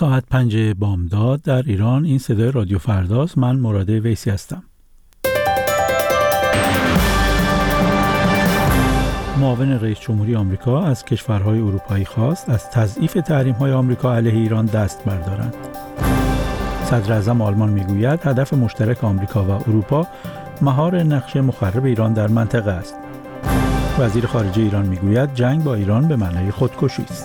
ساعت 5 بامداد در ایران. این صدای رادیو فرداست. من مراد ویسی هستم. معاون رئیس جمهوری آمریکا از کشورهای اروپایی خواست از تضعیف تحریم‌های آمریکا علیه ایران دست بردارند. صدر اعظم آلمان میگوید هدف مشترک آمریکا و اروپا مهار نقش مخرب ایران در منطقه است. وزیر خارجه ایران میگوید جنگ با ایران به معنای خودکشی است.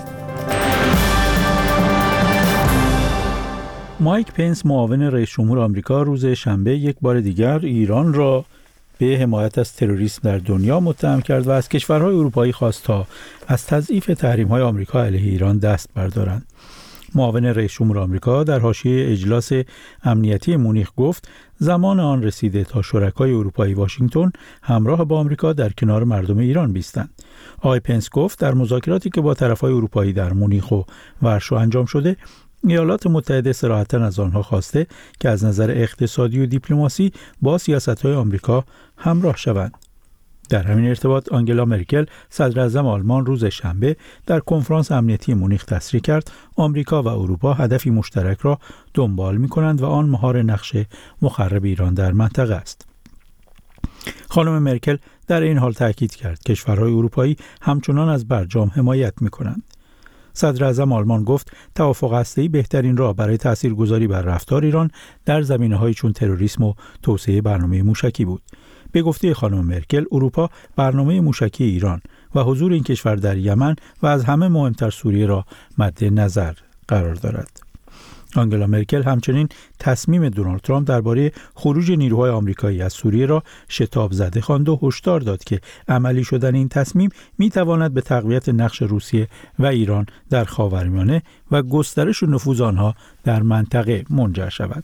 مایک پنس معاون رئیس جمهور آمریکا روز شنبه یک بار دیگر ایران را به حمایت از تروریسم در دنیا متهم کرد و از کشورهای اروپایی خواست تا از تضعیف تحریم‌های آمریکا علیه ایران دست بردارند. معاون رئیس جمهور آمریکا در حاشیه اجلاس امنیتی مونیخ گفت زمان آن رسیده تا شرکای اروپایی واشنگتن همراه با آمریکا در کنار مردم ایران بایستند. آقای پنس گفت در مذاکراتی که با طرفهای اروپایی در مونیخ و ورشو انجام شده، ایالات متحده صراحتاً از آنها خواسته که از نظر اقتصادی و دیپلماسی با سیاست‌های آمریکا همراه شوند. در همین ارتباط آنگلا مرکل صدر اعظم آلمان روز شنبه در کنفرانس امنیتی مونیخ تصریح کرد آمریکا و اروپا هدفی مشترک را دنبال می‌کنند و آن مهار نقش مخرب ایران در منطقه است. خانم مرکل در این حال تاکید کرد کشورهای اروپایی همچنان از برجام حمایت می‌کنند. صدر اعظم آلمان گفت توافق هسته‌ای بهترین راه برای تاثیرگذاری بر رفتار ایران در زمینه‌هایی چون تروریسم و توسعه برنامه موشکی بود. به گفته خانم مرکل، اروپا برنامه موشکی ایران و حضور این کشور در یمن و از همه مهمتر سوریه را مد نظر قرار دارد. آنگلا مرکل همچنین تصمیم دونالد ترامپ درباره خروج نیروهای آمریکایی از سوریه را شتاب زده خواند و هشدار داد که عملی شدن این تصمیم می‌تواند به تقویت نقش روسیه و ایران در خاورمیانه و گسترش و نفوذ آنها در منطقه منجر شود.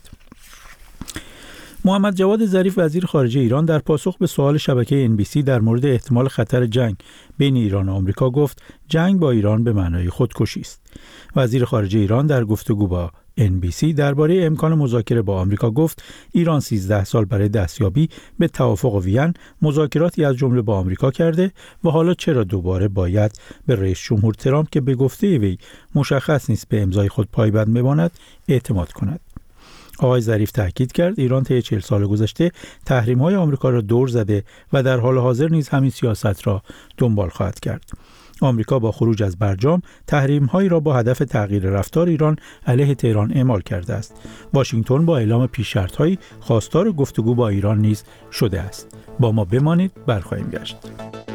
محمد جواد ظریف وزیر خارجه ایران در پاسخ به سوال شبکه NBC در مورد احتمال خطر جنگ بین ایران و آمریکا گفت جنگ با ایران به معنای خودکشی است. وزیر خارجه ایران در گفتگو با NBC درباره امکان مذاکره با آمریکا گفت ایران 13 سال برای دستیابی به توافق وین مذاکراتی از جمله با آمریکا کرده و حالا چرا دوباره باید به رئیس جمهور ترامپ که به گفته وی مشخص نیست به امضای خود پایبند بماند اعتماد کند. آقای ظریف تاکید کرد ایران طی 40 سال گذشته تحریم‌های آمریکا را دور زده و در حال حاضر نیز همین سیاست را دنبال خواهد کرد. آمریکا با خروج از برجام تحریم‌هایی را با هدف تغییر رفتار ایران علیه تهران اعمال کرده است. واشنگتن با اعلام پیش‌شرط‌هایی خواستار گفتگو با ایران نیز شده است. با ما بمانید، برخواهیم گشت.